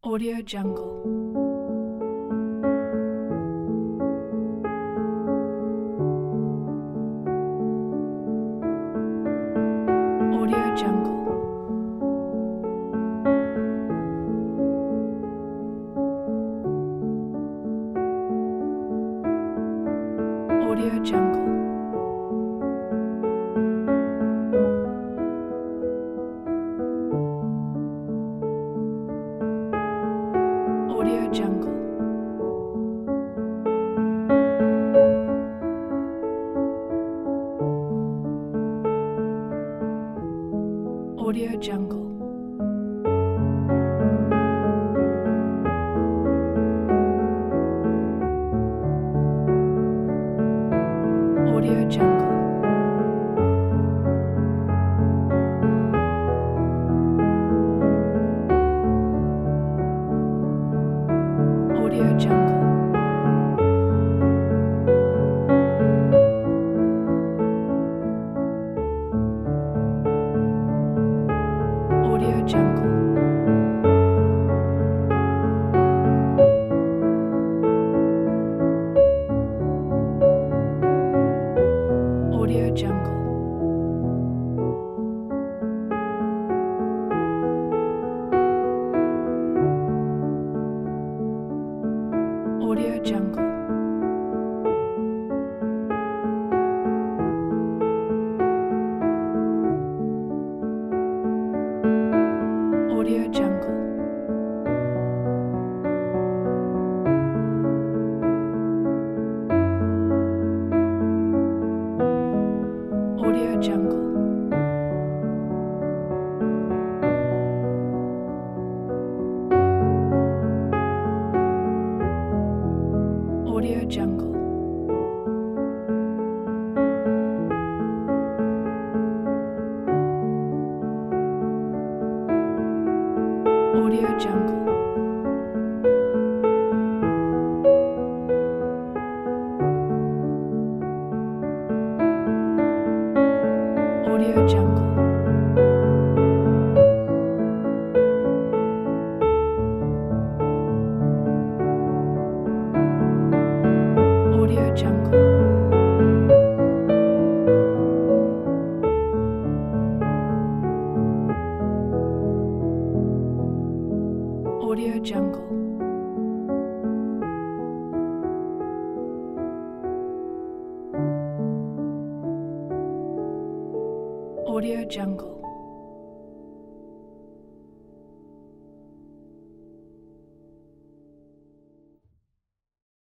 Audio Jungle. Audio Jungle. Audio Jungle. Audio Jungle. Audio Jungle. Audio Jungle. Audio Jungle. Audio Jungle. Audio Jungle. Audio Jungle. Audio Jungle. Audio Jungle. Audio Jungle. Audio Jungle. Audio Jungle. Audio Jungle. Audio Jungle. Audio Jungle.